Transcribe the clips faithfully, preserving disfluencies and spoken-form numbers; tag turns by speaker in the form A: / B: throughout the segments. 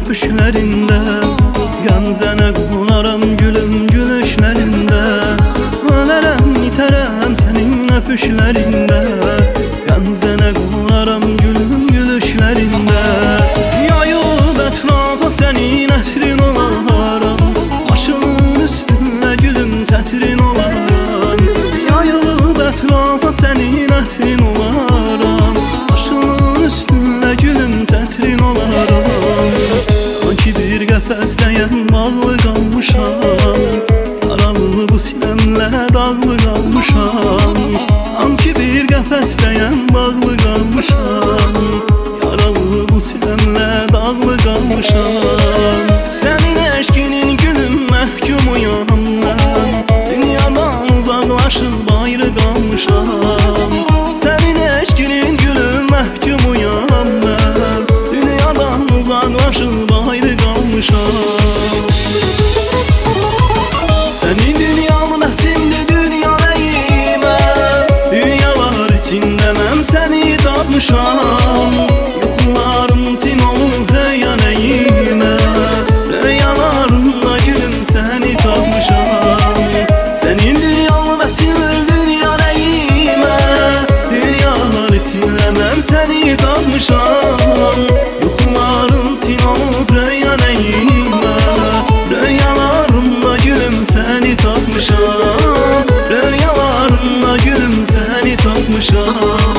A: öpüşlərində, Qəmzənə qonaram gülüm gülüşlərində, ölərəm itərəm sənin öpüşlərində, Qəmzənə qonaram gülüm gülüşlərində. Yayılıb ətrafa sənin ətrin olaram, başının üstündə gülüm çətrin olaram. Yayılıb ətrafa sənin ətrin olaram, başının üstündə gülüm çətrin olaram. Sanki bir qəfəsdəyəm bağlı qalmışam, yaralı bu sinəmlə dağlı qalmışam. Sanki bir qəfəsdəyəm bağlı qalmışam, yaralı bu sinəmlə dağlı qalmışam. Sənin eşkinin gülüm məhkumuyam mən, dünyadan uzaqlaşıb ayrı qalmışam. Sənin eşkinin gülüm məhkumuyam mən, dünyadan uzaqlaşıb ayrı qalmışam. Sənin dünyanı nəsimdir dünya nəyimə, dünyalar içində mən səni tapmışam. Yuxularım tin olub röya nəyimə, röyalarımda gülüm səni tapmışam. Sənin dünyanı vəsilir dünya nəyimə, dünyalar içində mən səni tapmışam. Yuxularım tin olub röya nəyimə, röyalarımda gülüm səni tapmışam. Röyalarımda gülüm səni tapmışam.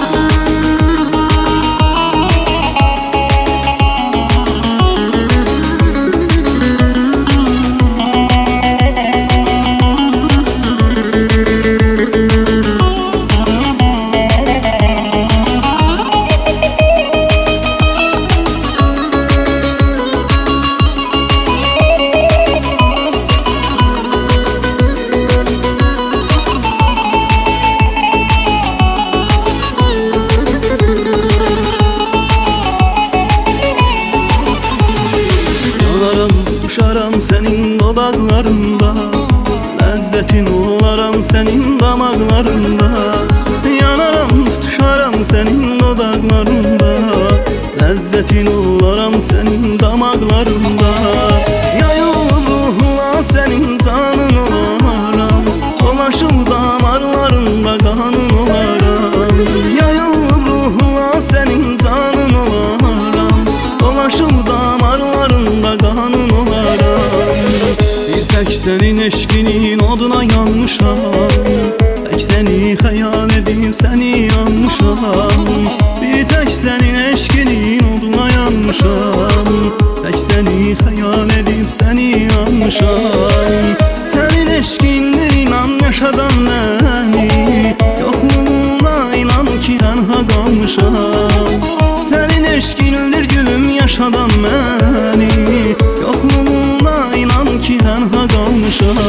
A: Tutuşaram sənin dodaqlarında, ləzzətin olaram sənin damaqlarında. Yanaram, tutuşaram sənin dodaqlarında, ləzzətin olaram sənin damaqlarında. Yayılıb ruhuna sənin canın olaram, dolaşıb damarlarında qanın olaram. Yayılıb ruhuna sənin canın olaram, dolaşıb damarlarında qanın olaram. Bir tək sənin eşkinin oduna yanmışam, tək səni xəyal edib səni yanmışam. Bir tək sənin eşkinin oduna yanmışam, tək səni xəyal edib səni yanmışam. Sənin eşkindir inan yaşadan məni, yoxluğunda inan ki tənha qalmışam. Sənin eşkindir gülüm yaşadan məni, yoxluğunda inan ki tənha qalmışam.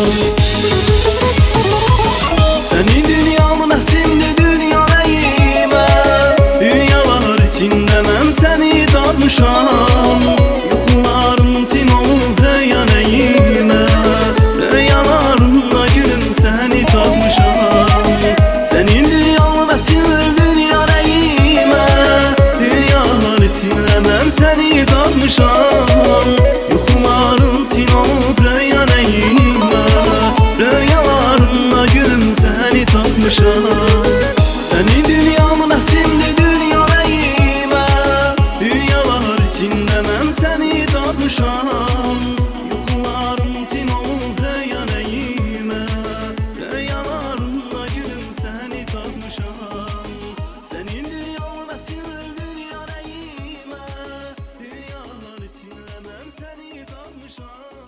A: Sənin dünyanı nəsimdir dünya nəyimə, dünyalar içində mən səni tapmışam. Yuxularım tin olub röya nəyimə, röyalarımda gülüm səni tapmışam. Sənin dünyanı vəsilir dünya nəyimə, dünyalar içində mən səni tapmışam. Yuxularım tin olub röya nəyimə, röyalarımda gülüm səni tapmışam. Sənin dünyanı nəsimdir dünya nəyimə, dünyalar içində mən səni tapmışam. Yuxularım tin olub röya nəyimə, röyalarımda gülüm səni tapmışam. Sənin dünyanı vəsilir dünya nəyimə, dünyalar içində mən səni tapmışam.